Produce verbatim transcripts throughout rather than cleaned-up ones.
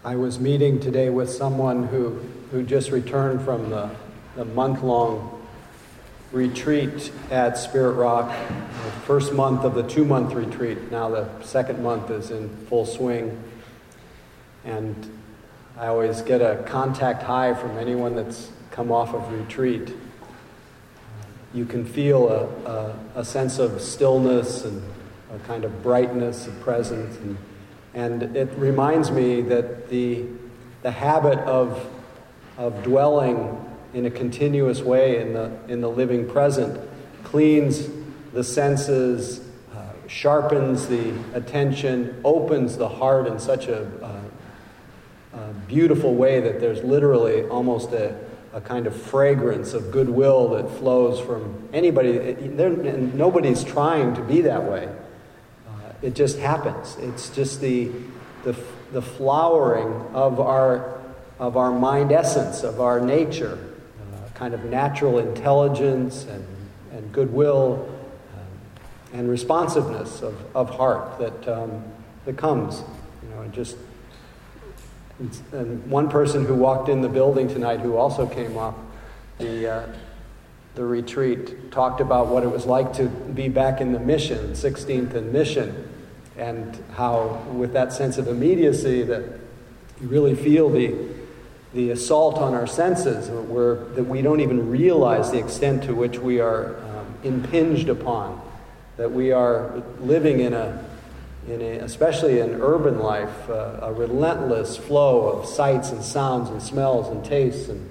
I was meeting today with someone who, who just returned from the, the month-long retreat at Spirit Rock, the first month of the two-month retreat. Now the second month is in full swing. And I always get a contact high from anyone that's come off of retreat. You can feel a, a, a sense of stillness and a kind of brightness of presence. And, and it reminds me that the, the habit of, of dwelling in a continuous way in the, in the living present cleans the senses, uh, sharpens the attention, opens the heart in such a, uh, a beautiful way that there's literally almost a, a kind of fragrance of goodwill that flows from anybody. There, and nobody's trying to be that way. Uh, it just happens. It's just the, the the flowering of our of our mind essence, of our nature, uh, kind of natural intelligence and, and goodwill um, and responsiveness of, of heart that um, that comes. You know, and just. And one person who walked in the building tonight, who also came off the uh, the retreat, talked about what it was like to be back in the mission, sixteenth and Mission, and how with that sense of immediacy that you really feel the the assault on our senses, where that we don't even realize the extent to which we are um, impinged upon, that we are living in a In a, especially in urban life, uh, a relentless flow of sights and sounds and smells and tastes. And,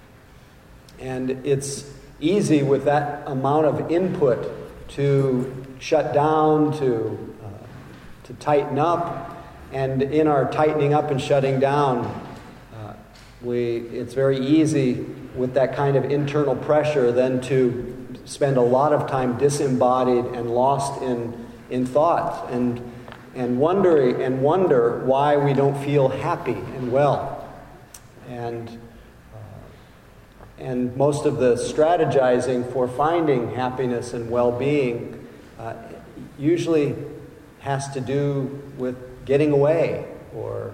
and it's easy with that amount of input to shut down, to, uh, to tighten up. And in our tightening up and shutting down, uh, we it's very easy with that kind of internal pressure then to spend a lot of time disembodied and lost in, in thought. And and wondering and wonder why we don't feel happy and well. And uh, and most of the strategizing for finding happiness and well-being uh, usually has to do with getting away or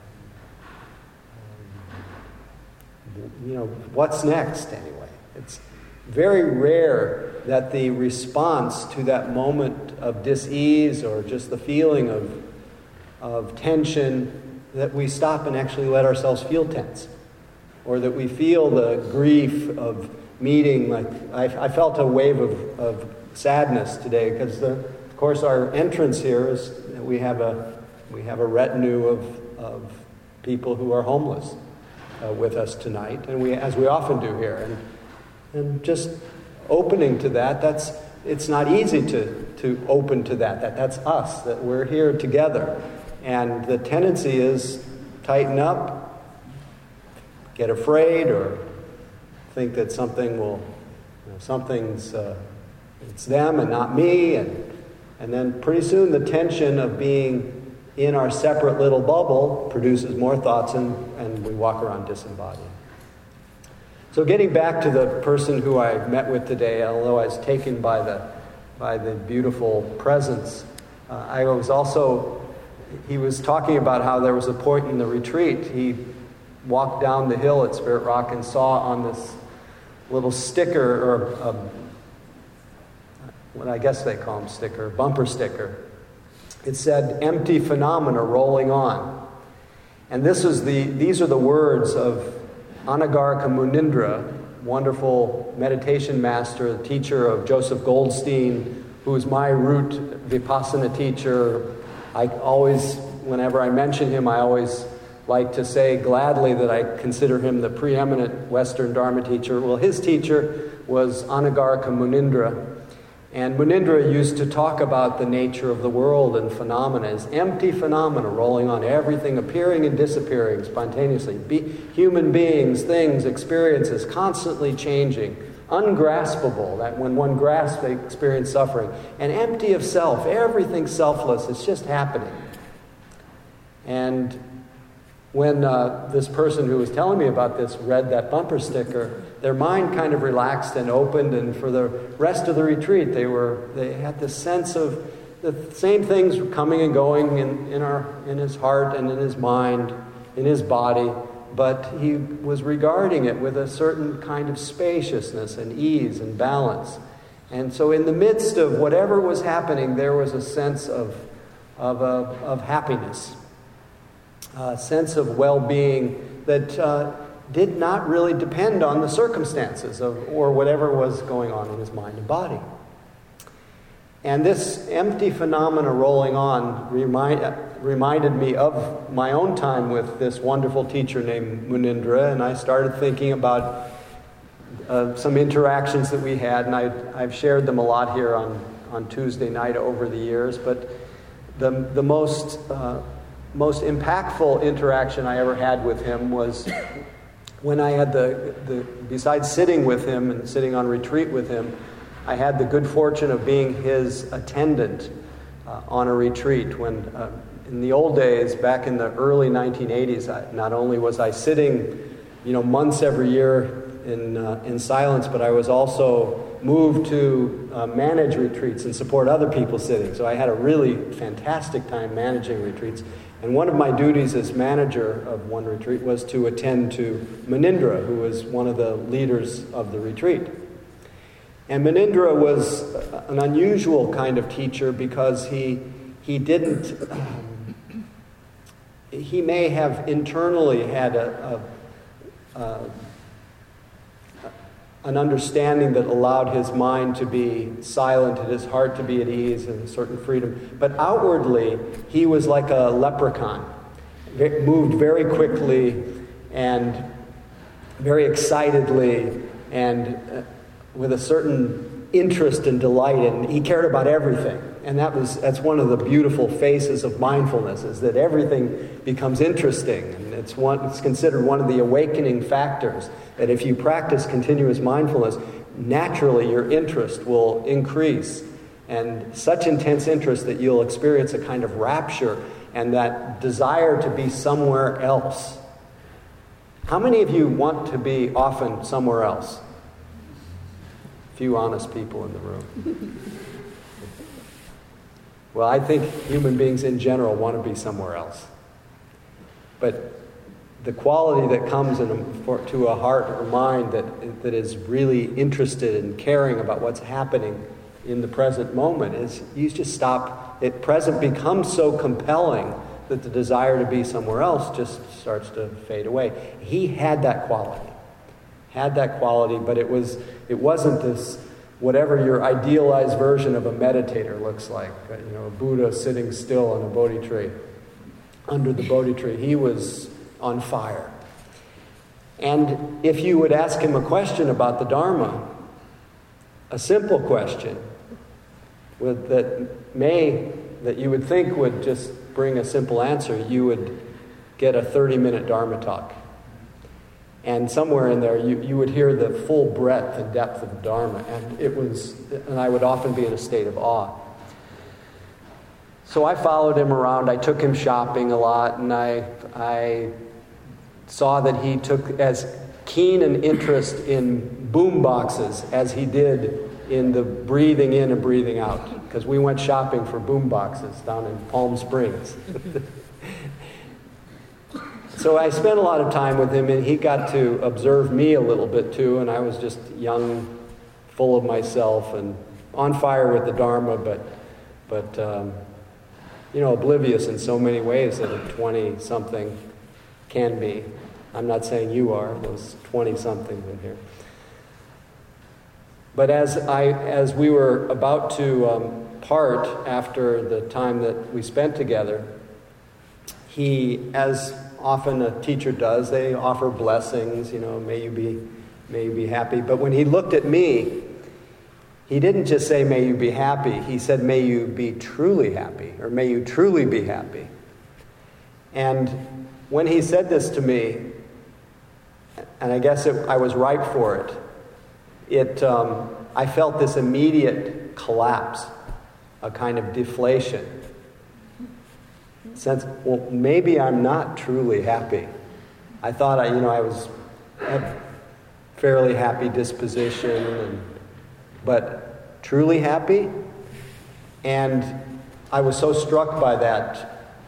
um, you know, what's next anyway. It's very rare that the response to that moment of dis-ease or just the feeling of of tension, that we stop and actually let ourselves feel tense, or that we feel the grief of meeting. Like I, I felt a wave of, of sadness today because, the, of course, our entrance here is we have a we have a retinue of of people who are homeless uh, with us tonight, and we as we often do here, and. And just opening to that, that's it's not easy to, to open to that. That that's us, that we're here together. And the tendency is tighten up, get afraid, or think that something will, you know, something's, uh, it's them and not me. And, and then pretty soon the tension of being in our separate little bubble produces more thoughts, and, and we walk around disembodied. So getting back to the person who I met with today, although I was taken by the by the beautiful presence, uh, I was also, he was talking about how there was a point in the retreat, he walked down the hill at Spirit Rock and saw on this little sticker, or um, what I guess they call them sticker, bumper sticker, it said, "Empty phenomena rolling on." And this is the these are the words of Anagarika Munindra, wonderful meditation master, teacher of Joseph Goldstein, who is my root Vipassana teacher. I always, whenever I mention him, I always like to say gladly that I consider him the preeminent Western Dharma teacher. Well, his teacher was Anagarika Munindra. And Munindra used to talk about the nature of the world and phenomena as empty phenomena rolling on, everything appearing and disappearing spontaneously. Be, human beings, things, experiences constantly changing, ungraspable, that when one grasps they experience suffering, and empty of self, everything selfless, it's just happening. And when uh, this person who was telling me about this read that bumper sticker, their mind kind of relaxed and opened, and for the rest of the retreat, they were they had this sense of the same things coming and going in, in our in his heart and in his mind, in his body, but he was regarding it with a certain kind of spaciousness and ease and balance. And so in the midst of whatever was happening, there was a sense of, of, uh, of happiness, a sense of well-being that uh, did not really depend on the circumstances of, or whatever was going on in his mind and body. And this empty phenomena rolling on remind, reminded me of my own time with this wonderful teacher named Munindra, and I started thinking about uh, some interactions that we had, and I, I've shared them a lot here on, on Tuesday night over the years, but the, the most, uh, most impactful interaction I ever had with him was when I had the, the, besides sitting with him and sitting on retreat with him, I had the good fortune of being his attendant uh, on a retreat. When uh, in the old days, back in the early nineteen eighties, I, not only was I sitting, you know, months every year in uh, in silence, but I was also moved to uh, manage retreats and support other people sitting. So I had a really fantastic time managing retreats. And one of my duties as manager of one retreat was to attend to Munindra, who was one of the leaders of the retreat. And Munindra was an unusual kind of teacher because he he didn't, um, he may have internally had a, a, a an understanding that allowed his mind to be silent and his heart to be at ease and a certain freedom. But outwardly, he was like a leprechaun, moved very quickly and very excitedly and uh, with a certain interest and delight, and he cared about everything. And that was that's one of the beautiful faces of mindfulness, is that everything becomes interesting. And it's one it's considered one of the awakening factors, that if you practice continuous mindfulness, naturally your interest will increase. And such intense interest that you'll experience a kind of rapture and that desire to be somewhere else. How many of you want to be often somewhere else? Few honest people in the room. Well, I think human beings in general want to be somewhere else. But the quality that comes in a, for, to a heart or mind that that is really interested and caring about what's happening in the present moment is you just stop. It present becomes so compelling that the desire to be somewhere else just starts to fade away. He had that quality. Had that quality, but it was it wasn't this whatever your idealized version of a meditator looks like. You know, a Buddha sitting still on a Bodhi tree, under the Bodhi tree. He was on fire. And if you would ask him a question about the Dharma, a simple question with, that may that you would think would just bring a simple answer, you would get a thirty-minute Dharma talk. And somewhere in there, you, you would hear the full breadth and depth of the Dharma. And it was, and I would often be in a state of awe. So I followed him around. I took him shopping a lot, and I, I saw that he took as keen an interest in boom boxes as he did in the breathing in and breathing out. Because we went shopping for boom boxes down in Palm Springs. So I spent a lot of time with him, and he got to observe me a little bit too, and I was just young, full of myself, and on fire with the Dharma, but, but um, you know, oblivious in so many ways that a twenty-something can be. I'm not saying you are, those twenty-somethings in here. But as I, as we were about to um, part after the time that we spent together, he, as often a teacher does, they offer blessings, you know, may you be, may you be happy. But when he looked at me, he didn't just say, may you be happy. He said, may you be truly happy, or may you truly be happy. And when he said this to me, and I guess it, I was ripe for it, it um, I felt this immediate collapse, a kind of deflation. Sense, well, maybe I'm not truly happy. I thought I, you know, I was had fairly happy disposition, and, but truly happy? And I was so struck by that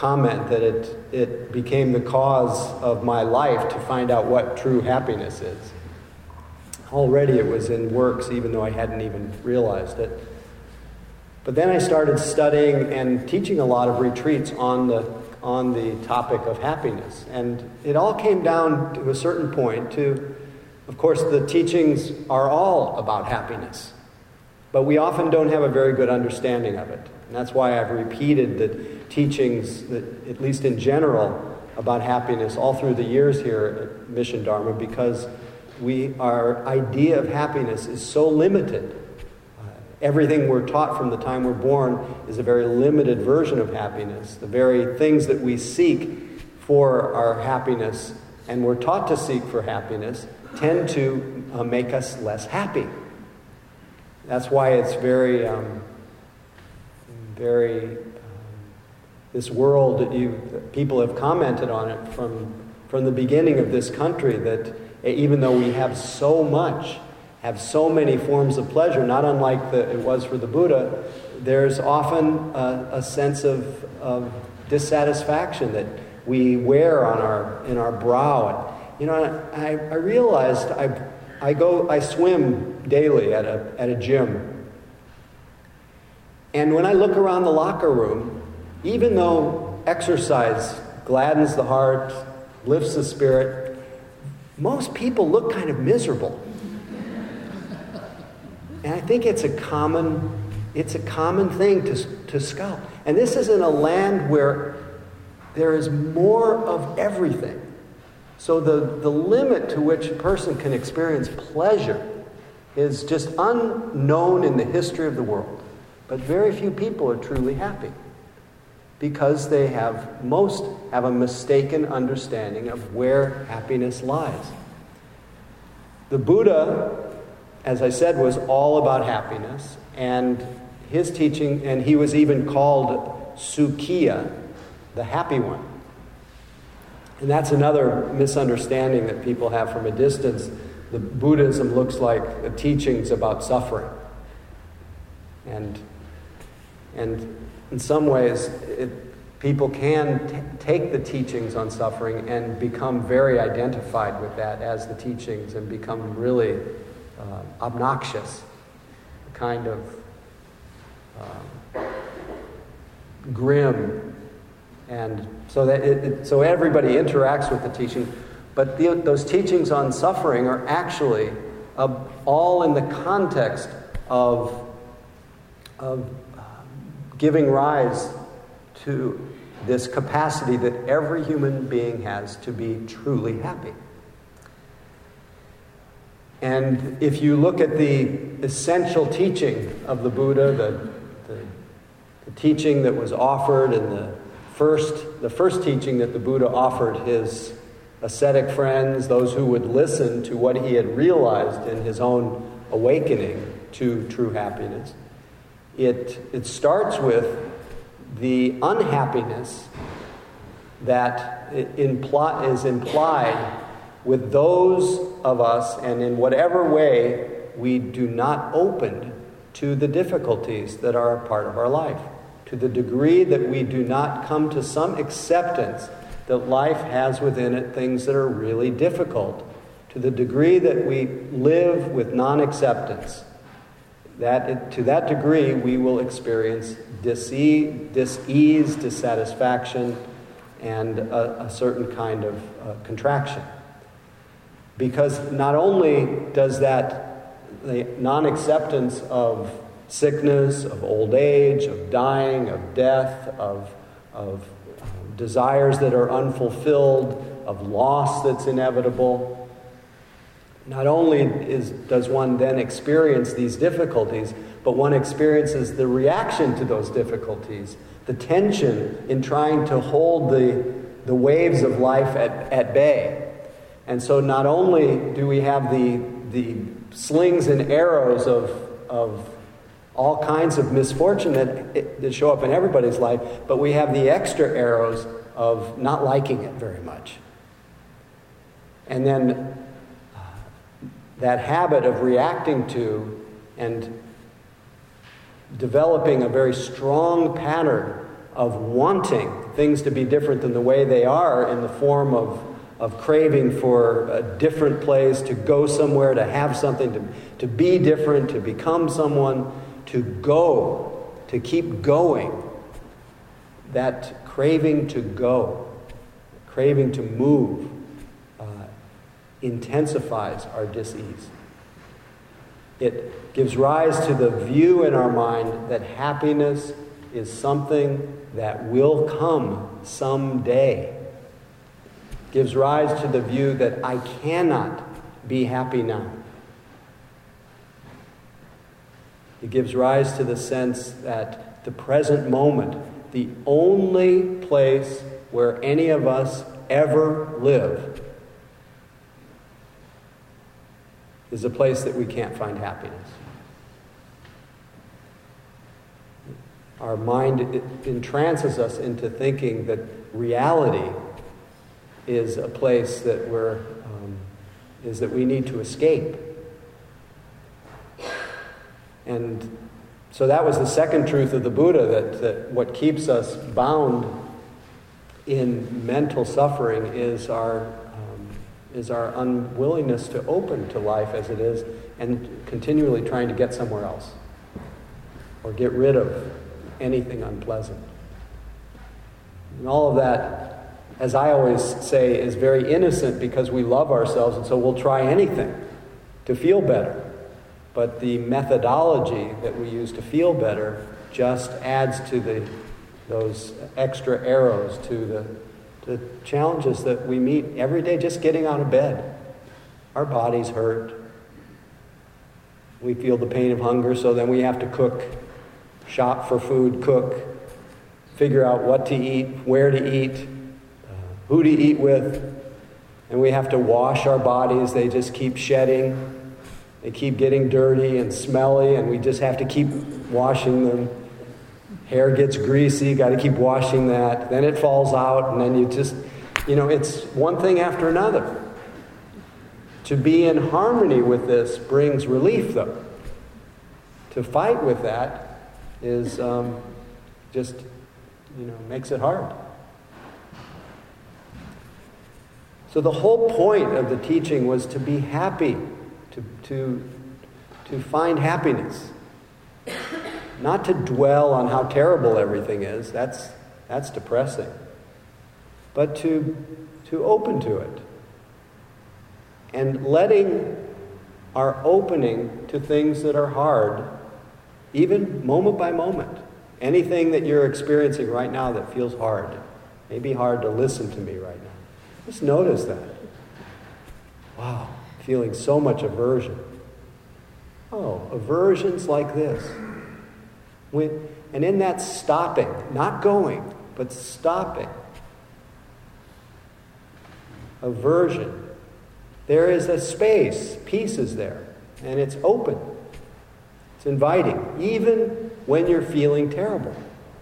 comment that it, it became the cause of my life to find out what true happiness is. Already it was in works, even though I hadn't even realized it. But then I started studying and teaching a lot of retreats on the on the topic of happiness. And it all came down to a certain point to, of course, the teachings are all about happiness. But we often don't have a very good understanding of it. And that's why I've repeated the teachings, that, at least in general, about happiness all through the years here at Mission Dharma, because we, our idea of happiness is so limited. Uh, everything we're taught from the time we're born is a very limited version of happiness. The very things that we seek for our happiness, and we're taught to seek for happiness, tend to uh, make us less happy. That's why it's very, um, very, um, this world, that you, that people have commented on it from, from the beginning of this country, that even though we have so much, have so many forms of pleasure, not unlike the, it was for the Buddha, there's often a, a sense of, of dissatisfaction that we wear on our, in our brow. And, you know, I, I realized I, I go, I swim daily at a, at a gym. And when I look around the locker room, even though exercise gladdens the heart, lifts the spirit, most people look kind of miserable. And I think it's a common, it's a common thing to, to scout. And this is in a land where there is more of everything. So the, the limit to which a person can experience pleasure is just unknown in the history of the world. But very few people are truly happy because they have, most have a mistaken understanding of where happiness lies. The Buddha, as I said, was all about happiness, and his teaching, and he was even called Sukhiya, the happy one. And that's another misunderstanding that people have from a distance. The Buddhism looks like the teachings about suffering. And, and in some ways, it, people can t- take the teachings on suffering and become very identified with that as the teachings and become really uh, obnoxious, kind of uh, grim. And so that it, it, so everybody interacts with the teaching, but the, those teachings on suffering are actually uh, all in the context of, of uh, giving rise to this capacity that every human being has to be truly happy. And if you look at the essential teaching of the Buddha, the, the, the teaching that was offered in the First, the first teaching that the Buddha offered his ascetic friends, those who would listen to what he had realized in his own awakening to true happiness, it, it starts with the unhappiness that imply, is implied with those of us, and in whatever way we do not open to the difficulties that are a part of our life. To the degree that we do not come to some acceptance that life has within it things that are really difficult, to the degree that we live with non-acceptance, that it, to that degree we will experience dis-ease, dis-ease dissatisfaction, and a, a certain kind of uh, contraction. Because not only does that, the non-acceptance of sickness, of old age, of dying, of death, of, of um, desires that are unfulfilled, of loss that's inevitable. Not only is, does one then experience these difficulties, but one experiences the reaction to those difficulties, the tension in trying to hold the, the waves of life at, at bay. And so not only do we have the, the slings and arrows of, of all kinds of misfortune that, that show up in everybody's life, but we have the extra arrows of not liking it very much. And then uh, that habit of reacting to and developing a very strong pattern of wanting things to be different than the way they are, in the form of, of craving for a different place, to go somewhere, to have something, to, to be different, to become someone, to go, to keep going. That craving to go, craving to move, uh, intensifies our dis-ease. It gives rise to the view in our mind that happiness is something that will come someday. It gives rise to the view that I cannot be happy now. It gives rise to the sense that the present moment, the only place where any of us ever live, is a place that we can't find happiness. Our mind entrances us into thinking that reality is a place that we're, um, is that we need to escape. And so that was the second truth of the Buddha, that, that what keeps us bound in mental suffering is our is our unwillingness to open to life as it is, and continually trying to get somewhere else or get rid of anything unpleasant. And all of that, as I always say, is very innocent because we love ourselves, and so we'll try anything to feel better. But the methodology that we use to feel better just adds to the those extra arrows to the the challenges that we meet every day just getting out of bed. Our bodies hurt. We feel the pain of hunger, so then we have to cook, shop for food, cook, figure out what to eat, where to eat, uh, who to eat with. And we have to wash our bodies. They just keep shedding. They keep getting dirty and smelly, and we just have to keep washing them. Hair gets greasy, got to keep washing that. Then it falls out, and then you just, you know, it's one thing after another. To be in harmony with this brings relief, though. To fight with that is um, just, you know, makes it hard. So the whole point of the teaching was to be happy, to to to find happiness. Not to dwell on how terrible everything is, that's that's depressing. But to to open to it. And letting our opening to things that are hard, even moment by moment. Anything that you're experiencing right now that feels hard. Maybe hard to listen to me right now. Just notice that. Wow, feeling so much aversion. Oh, aversions like this. When, and in that stopping, not going, but stopping, aversion, there is a space, peace is there, and it's open. It's inviting, even when you're feeling terrible.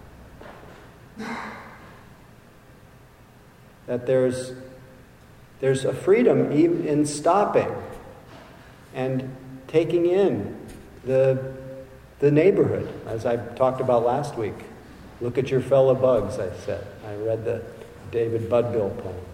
That there's, there's a freedom even in stopping and taking in the The neighborhood, as I talked about last week. Look at your fellow bugs, I said. I read the David Budbill poem.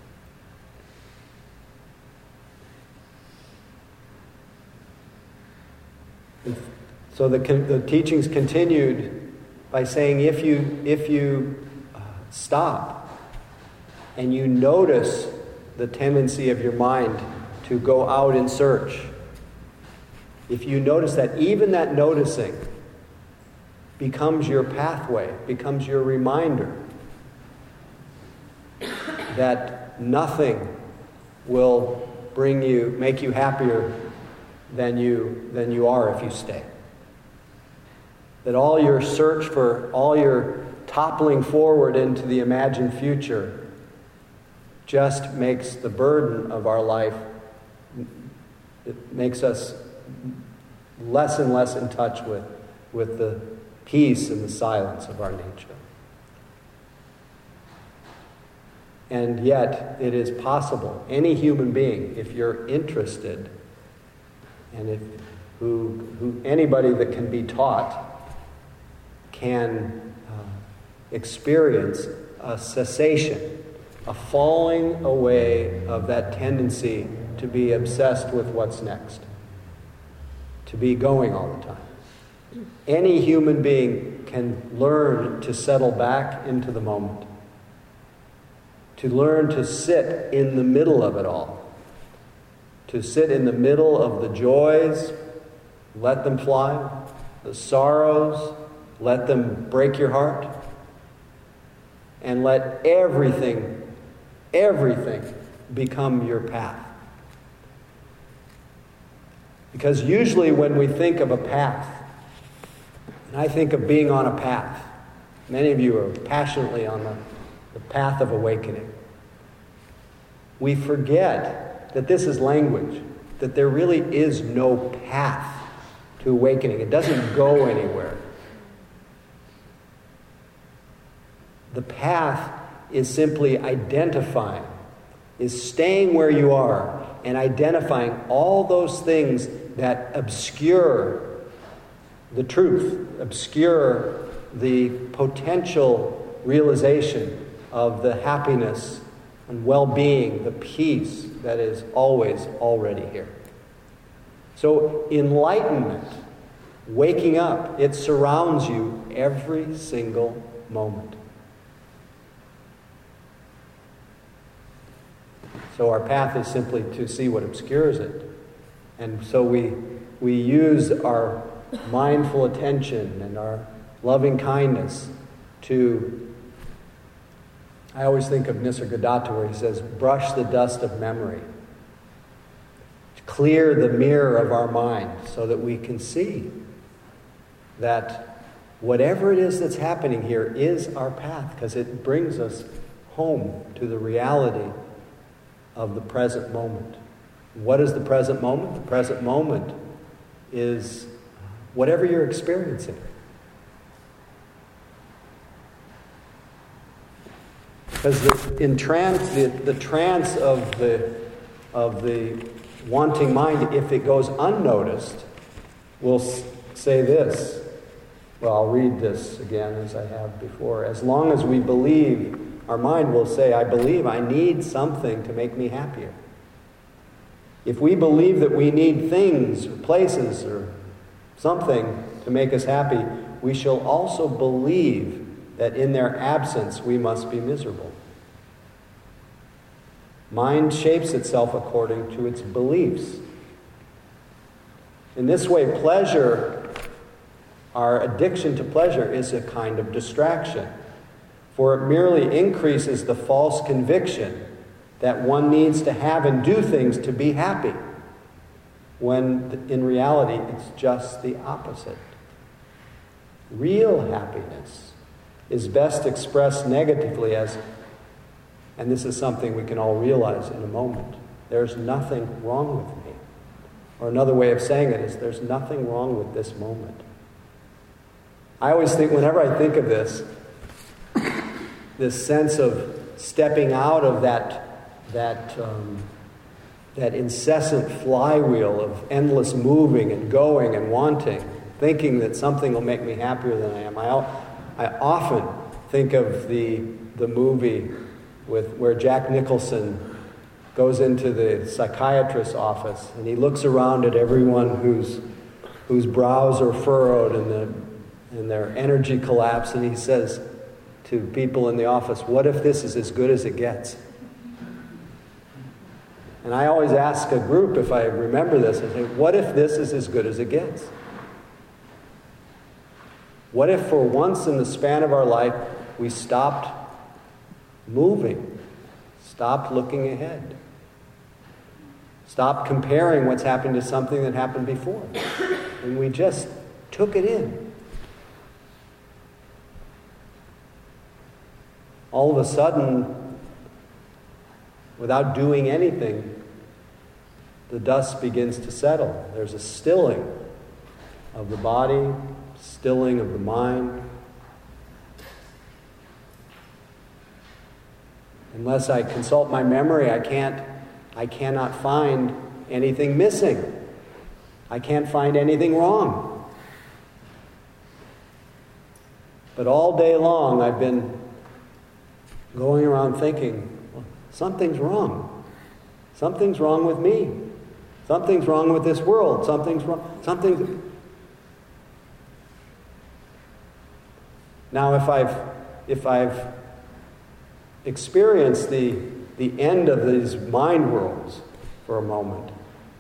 And so the, the teachings continued by saying if you, if you uh, stop and you notice the tendency of your mind to go out in search, if you notice that, even that noticing becomes your pathway, becomes your reminder that nothing will bring you, make you happier than you, than you are if you stay. That all your search for, all your toppling forward into the imagined future just makes the burden of our life, it makes us less and less in touch with, with the peace and the silence of our nature. And yet, it is possible. Any human being, if you're interested, and if who, who anybody that can be taught, can uh, experience a cessation, a falling away of that tendency to be obsessed with what's next, to be going all the time. Any human being can learn to settle back into the moment, to learn to sit in the middle of it all, to sit in the middle of the joys, let them fly, the sorrows, let them break your heart, and let everything, everything become your path. Because usually when we think of a path, and I think of being on a path, many of you are passionately on the, the path of awakening, we forget that this is language, that there really is no path to awakening. It doesn't go anywhere. The path is simply identifying, is staying where you are and identifying all those things that obscure the truth, obscure the potential realization of the happiness and well-being, the peace that is always already here. So enlightenment, waking up, it surrounds you every single moment. So our path is simply to see what obscures it. And so we we use our mindful attention and our loving kindness to, I always think of Nisargadatta where he says, brush the dust of memory. To clear the mirror of our mind so that we can see that whatever it is that's happening here is our path, because it brings us home to the reality of the present moment. What is the present moment? The present moment is whatever you're experiencing. Because the, in trance, the, the trance of the of the wanting mind, if it goes unnoticed, will s- say this. Well, I'll read this again as I have before. As long as we believe, our mind will say, I believe I need something to make me happier. If we believe that we need things or places or something to make us happy, we shall also believe that in their absence we must be miserable. Mind shapes itself according to its beliefs. In this way, pleasure, our addiction to pleasure, is a kind of distraction, for it merely increases the false conviction that one needs to have and do things to be happy, when in reality it's just the opposite. Real happiness is best expressed negatively as, and this is something we can all realize in a moment, there's nothing wrong with me. Or another way of saying it is, there's nothing wrong with this moment. I always think, whenever I think of this, this sense of stepping out of that that um, that incessant flywheel of endless moving and going and wanting, thinking that something will make me happier than I am. I, I often think of the the movie with where Jack Nicholson goes into the psychiatrist's office and he looks around at everyone whose whose brows are furrowed and the and their energy collapse, and he says to people in the office, what if this is as good as it gets? And I always ask a group, if I remember this, I say, what if this is as good as it gets? What if for once in the span of our life we stopped moving, stopped looking ahead, stopped comparing what's happened to something that happened before, and we just took it in? All of a sudden, without doing anything, the dust begins to settle. There's a stilling of the body, stilling of the mind. Unless I consult my memory, I can't, I cannot find anything missing. I can't find anything wrong. But all day long I've been going around thinking, well, something's wrong. Something's wrong with me. Something's wrong with this world. Something's wrong. Something's... Now, if I've if I've experienced the the end of these mind worlds for a moment,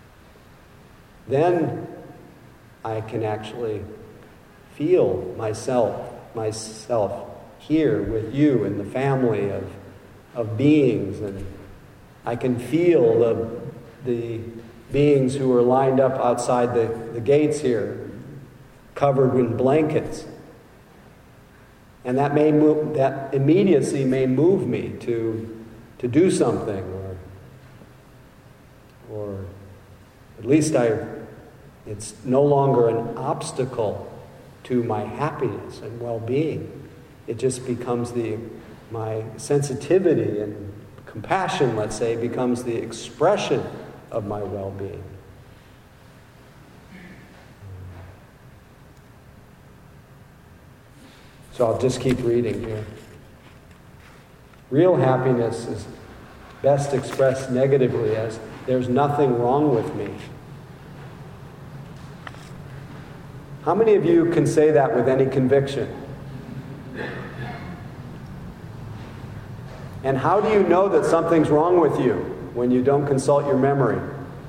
then I can actually feel myself, myself here with you and the family of of beings, and I can feel the the beings who are lined up outside the, the gates here, covered in blankets. And that may move, that immediacy may move me to to do something, or or at least I it's no longer an obstacle to my happiness and well-being. It just becomes the my sensitivity and compassion, let's say, becomes the expression of my well-being. So I'll just keep reading here. Real happiness is best expressed negatively as there's nothing wrong with me. How many of you can say that with any conviction? And how do you know that something's wrong with you when you don't consult your memory?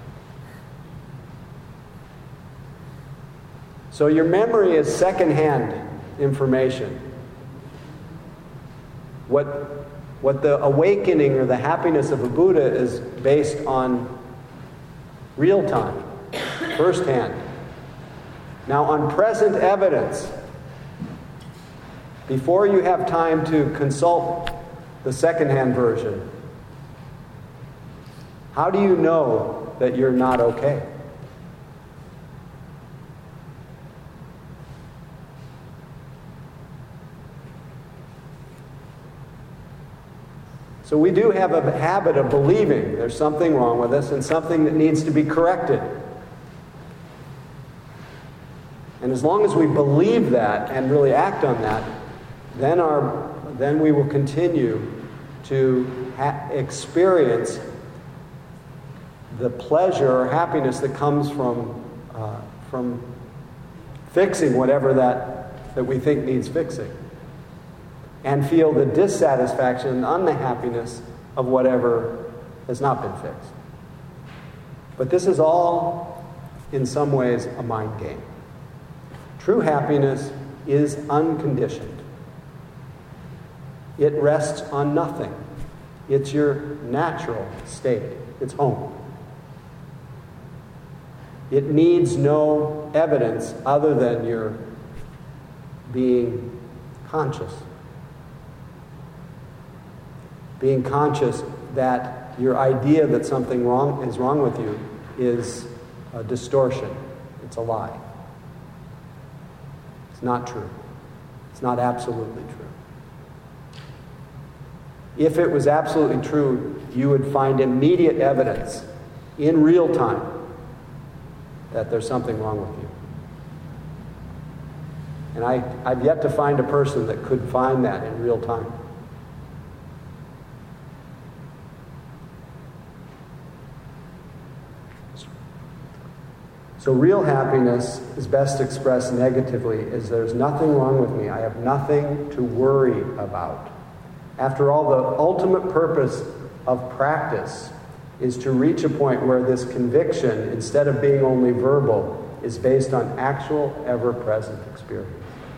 So your memory is secondhand information. What, what the awakening or the happiness of a Buddha is based on real time, firsthand. Now, on present evidence, before you have time to consult the secondhand version, how do you know that you're not okay? So we do have a habit of believing there's something wrong with us and something that needs to be corrected. And as long as we believe that and really act on that, then our then we will continue to ha- experience the pleasure or happiness that comes from uh, from fixing whatever that that we think needs fixing, and feel the dissatisfaction and unhappiness of whatever has not been fixed. But this is all, in some ways, a mind game. True happiness is unconditioned. It rests on nothing. It's your natural state. It's home. It needs no evidence other than your being conscious. Being conscious that your idea that something wrong is wrong with you is a distortion. It's a lie. It's not true. It's not absolutely true. If it was absolutely true, you would find immediate evidence in real time that there's something wrong with you. And I, I've yet to find a person that could find that in real time. So real happiness is best expressed negatively as there's nothing wrong with me. I have nothing to worry about. After all, the ultimate purpose of practice is to reach a point where this conviction, instead of being only verbal, is based on actual, ever-present experience.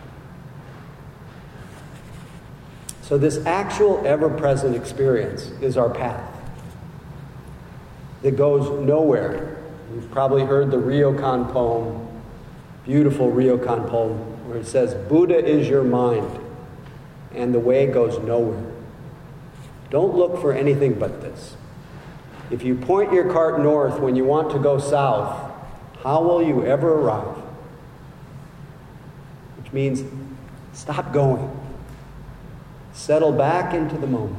So this actual, ever-present experience is our path that goes nowhere. You've probably heard the Ryokan poem, beautiful Ryokan poem, where it says, Buddha is your mind, and the way goes nowhere. Don't look for anything but this. If you point your cart north when you want to go south, how will you ever arrive? Which means, stop going. Settle back into the moment.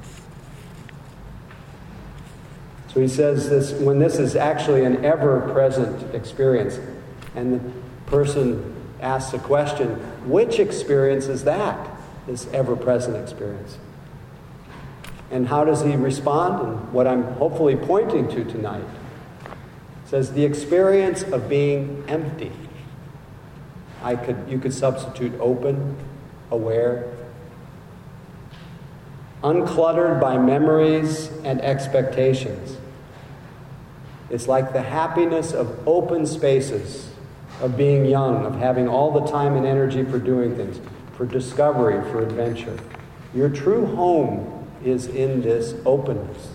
So he says this, when this is actually an ever-present experience, and the person asks a question, which experience is that? This ever-present experience. And how does he respond? And what I'm hopefully pointing to tonight says the experience of being empty. I could, you could substitute open, aware, uncluttered by memories and expectations. It's like the happiness of open spaces, of being young, of having all the time and energy for doing things, for discovery, for adventure. Your true home is in this openness.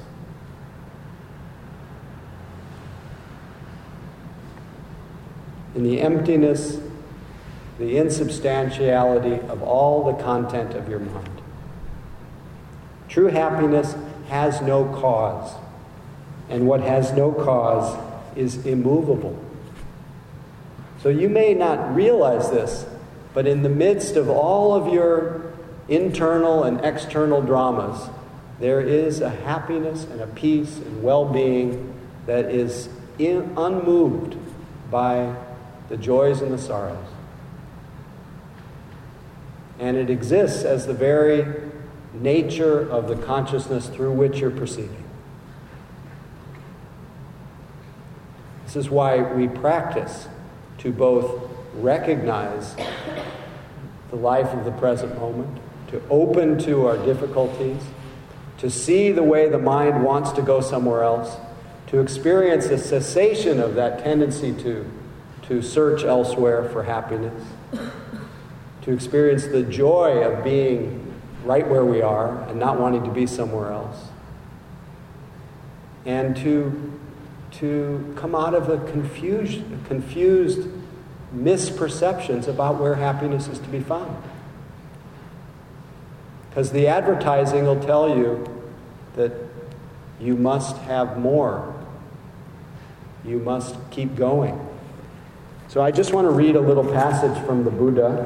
In the emptiness, the insubstantiality of all the content of your mind. True happiness has no cause, and what has no cause is immovable. So you may not realize this, but in the midst of all of your internal and external dramas, there is a happiness and a peace and well-being that is in, unmoved by the joys and the sorrows. And it exists as the very nature of the consciousness through which you're perceiving. This is why we practice to both recognize the life of the present moment, to open to our difficulties, to see the way the mind wants to go somewhere else, to experience a cessation of that tendency to, to search elsewhere for happiness, to experience the joy of being right where we are and not wanting to be somewhere else, and to, to come out of the confused, confused misperceptions about where happiness is to be found. Because the advertising will tell you that you must have more. You must keep going. So I just want to read a little passage from the Buddha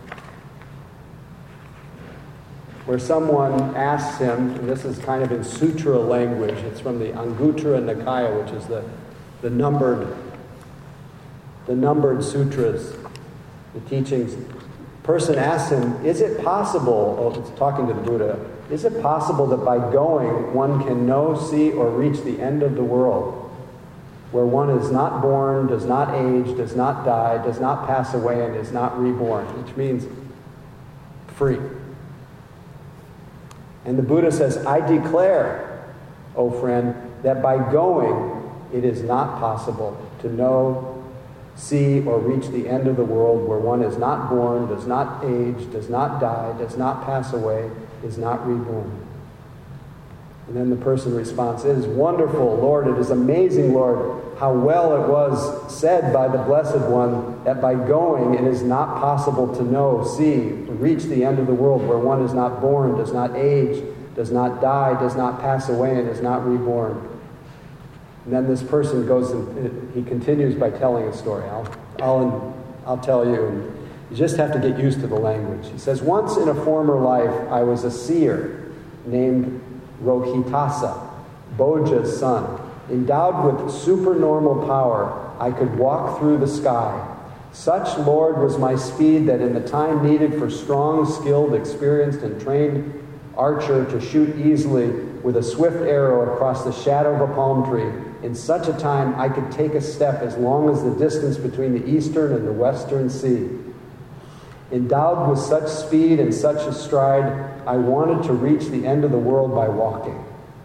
where someone asks him, and this is kind of in sutra language, it's from the Anguttara Nikaya, which is the, the numbered the numbered sutras, the teachings. Person asks him, is it possible, oh, it's talking to the Buddha, is it possible that by going one can know, see, or reach the end of the world, where one is not born, does not age, does not die, does not pass away, and is not reborn, which means free. And the Buddha says, I declare, O friend, that by going it is not possible to know, see, or reach the end of the world where one is not born, does not age, does not die, does not pass away, is not reborn. And then the person responds, it is wonderful, Lord, it is amazing, Lord, how well it was said by the Blessed One that by going it is not possible to know, see, reach the end of the world where one is not born, does not age, does not die, does not pass away, and is not reborn. And then this person goes and he continues by telling a story. I'll, I'll, I'll tell you. And you just have to get used to the language. He says, once in a former life, I was a seer named Rohitasa, Boja's son. Endowed with supernormal power, I could walk through the sky. Such, Lord, was my speed that in the time needed for strong, skilled, experienced, and trained archer to shoot easily with a swift arrow across the shadow of a palm tree, in such a time I could take a step as long as the distance between the eastern and the western sea. Endowed with such speed and such a stride, I wanted to reach the end of the world by walking.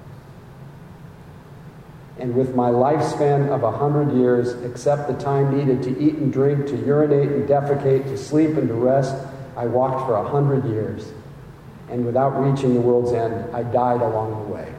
And with my lifespan of a hundred years, except the time needed to eat and drink, to urinate and defecate, to sleep and to rest, I walked for a hundred years. And without reaching the world's end, I died along the way.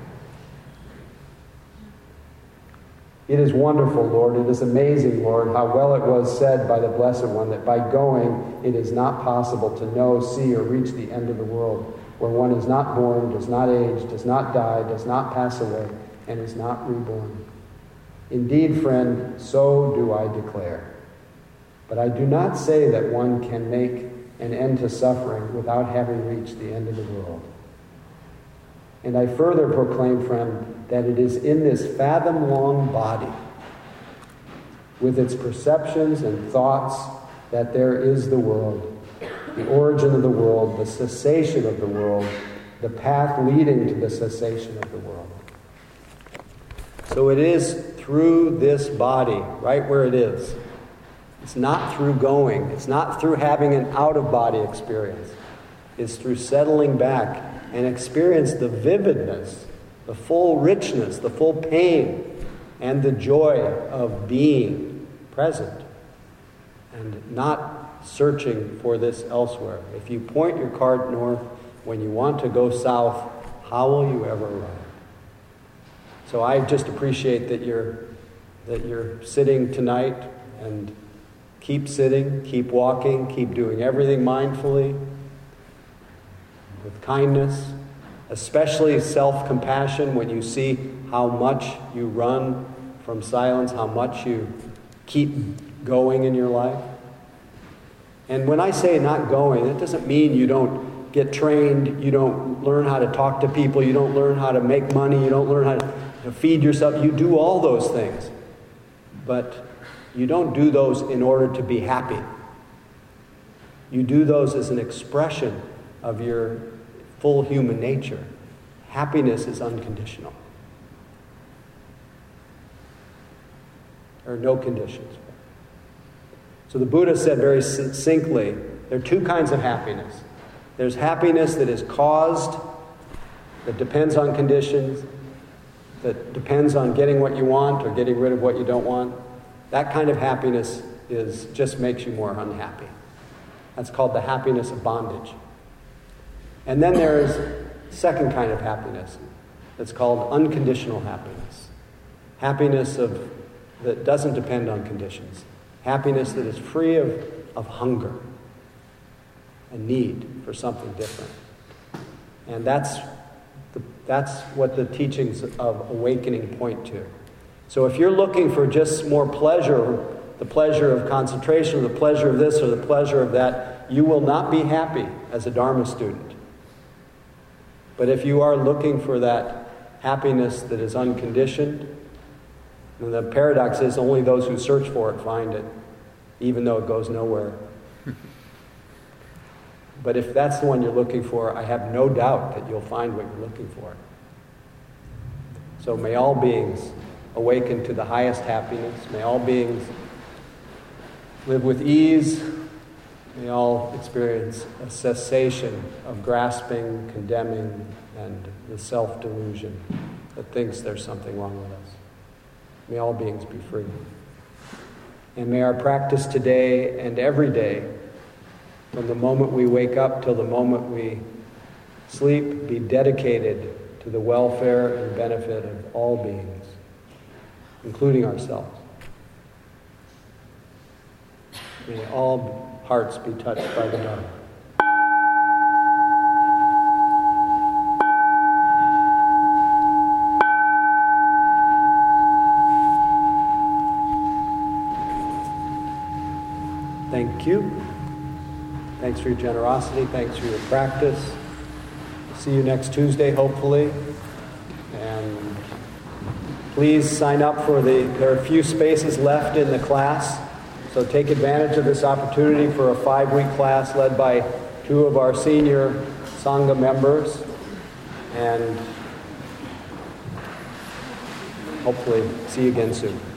It is wonderful, Lord. It is amazing, Lord, how well it was said by the Blessed One that by going it is not possible to know, see, or reach the end of the world, where one is not born, does not age, does not die, does not pass away, and is not reborn. Indeed, friend, so do I declare. But I do not say that one can make an end to suffering without having reached the end of the world. And I further proclaim, friend, that it is in this fathom-long body, with its perceptions and thoughts that there is the world, the origin of the world, the cessation of the world, the path leading to the cessation of the world. So it is through this body, right where it is. It's not through going. It's not through having an out-of-body experience. It's through settling back and experience the vividness, the full richness, the full pain, and the joy of being present and not searching for this elsewhere. If you point your cart north when you want to go south, how will you ever arrive? So I just appreciate that you're that you're sitting tonight, and keep sitting, keep walking, keep doing everything mindfully, with kindness, especially self-compassion when you see how much you run from silence, how much you keep going in your life. And when I say not going, that doesn't mean you don't get trained, you don't learn how to talk to people, you don't learn how to make money, you don't learn how to feed yourself. You do all those things. But you don't do those in order to be happy. You do those as an expression of your full human nature. Happiness is unconditional. There are no conditions. So the Buddha said very succinctly, there are two kinds of happiness. There's happiness that is caused, that depends on conditions, that depends on getting what you want or getting rid of what you don't want. That kind of happiness is just makes you more unhappy. That's called the happiness of bondage. And then there is a second kind of happiness that's called unconditional happiness. Happiness of that doesn't depend on conditions. Happiness that is free of, of hunger and need for something different. And that's the, that's what the teachings of awakening point to. So if you're looking for just more pleasure, the pleasure of concentration, or the pleasure of this or the pleasure of that, you will not be happy as a Dharma student. But if you are looking for that happiness that is unconditioned, and the paradox is only those who search for it find it, even though it goes nowhere. But if that's the one you're looking for, I have no doubt that you'll find what you're looking for. So may all beings awaken to the highest happiness. May all beings live with ease. May all experience a cessation of grasping, condemning, and the self-delusion that thinks there's something wrong with us. May all beings be free. And may our practice today and every day, from the moment we wake up till the moment we sleep, be dedicated to the welfare and benefit of all beings, including ourselves. May all hearts be touched by the Dharma. Thank you. Thanks for your generosity. Thanks for your practice. See you next Tuesday, hopefully. And please sign up for the, there are a few spaces left in the class. So take advantage of this opportunity for a five-week class led by two of our senior Sangha members. And hopefully see you again soon.